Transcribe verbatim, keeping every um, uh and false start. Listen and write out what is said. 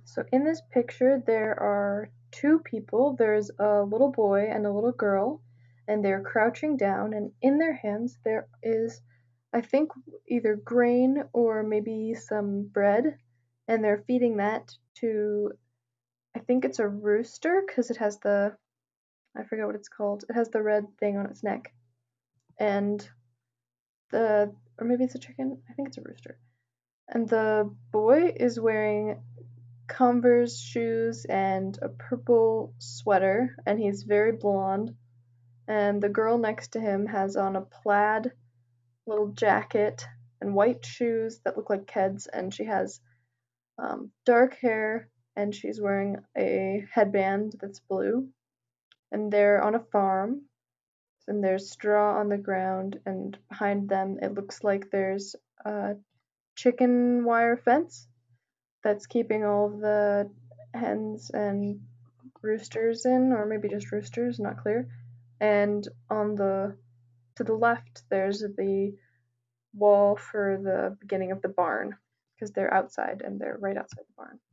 So in this picture, there are two people. There's a little boy and a little girl, and they're crouching down, and in their hands there is, I think, either grain or maybe some bread, and they're feeding that to, I think it's a rooster because it has the, I forget what it's called. It has the red thing on its neck. And the, or maybe it's a chicken. I think it's a rooster. And the boy is wearing Converse shoes and a purple sweater, and he's very blonde. And the girl next to him has on a plaid little jacket and white shoes that look like Keds, and she has um, dark hair, and she's wearing a headband that's blue. And they're on a farm, and there's straw on the ground, and behind them it looks like there's a chicken wire fence that's keeping all of the hens and roosters in, or maybe just roosters, not clear. And on the to the left, there's the wall for the beginning of the barn because they're outside and they're right outside the barn.